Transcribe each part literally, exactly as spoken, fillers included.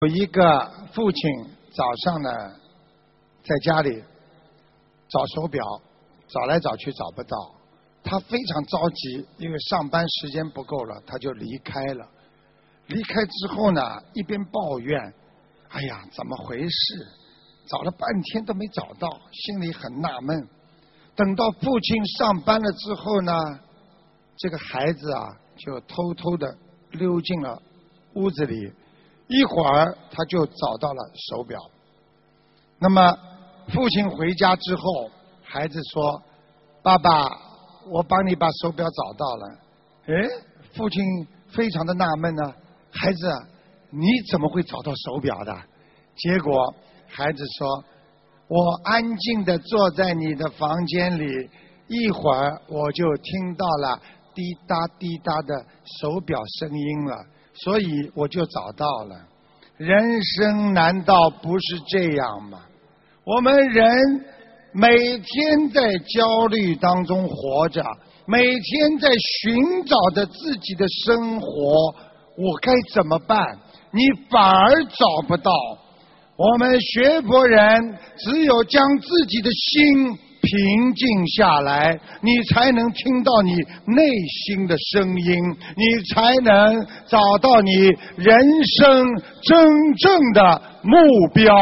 有一个父亲早上呢，在家里找手表，找来找去找不到，他非常着急，因为上班时间不够了，他就离开了。离开之后呢，一边抱怨，哎呀，怎么回事？找了半天都没找到，心里很纳闷。等到父亲上班了之后呢，这个孩子啊，就偷偷的溜进了屋子里，一会儿他就找到了手表。那么父亲回家之后，孩子说：“爸爸，我帮你把手表找到了。”哎，父亲非常的纳闷呢，孩子，你怎么会找到手表的？结果孩子说：“我安静地坐在你的房间里，一会儿我就听到了滴答滴答的手表声音了，所以我就找到了。”人生难道不是这样吗？我们人每天在焦虑当中活着，每天在寻找着自己的生活，我该怎么办？你反而找不到。我们学佛人只有将自己的心平静下来，你才能听到你内心的声音，你才能找到你人生真正的目标。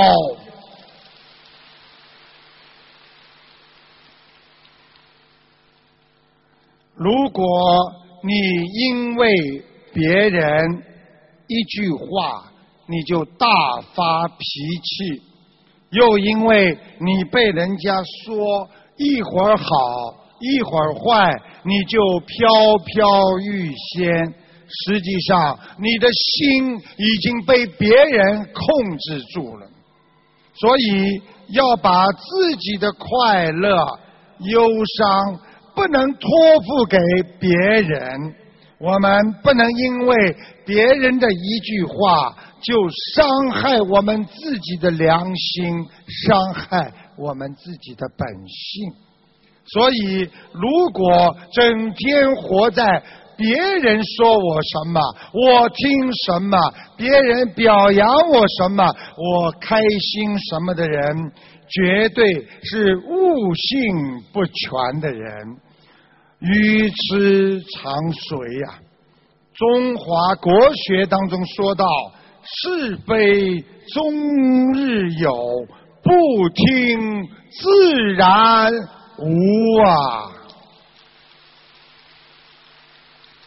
如果你因为别人一句话你就大发脾气，又因为你被人家说一会儿好一会儿坏，你就飘飘欲仙，实际上你的心已经被别人控制住了。所以要把自己的快乐忧伤不能托付给别人，我们不能因为别人的一句话就伤害我们自己的良心，伤害我们自己的本性。所以如果整天活在别人说我什么我听什么，别人表扬我什么我开心什么的人，绝对是悟性不全的人，愚痴长随啊。中华国学当中说到，是非终日有，不听自然无啊。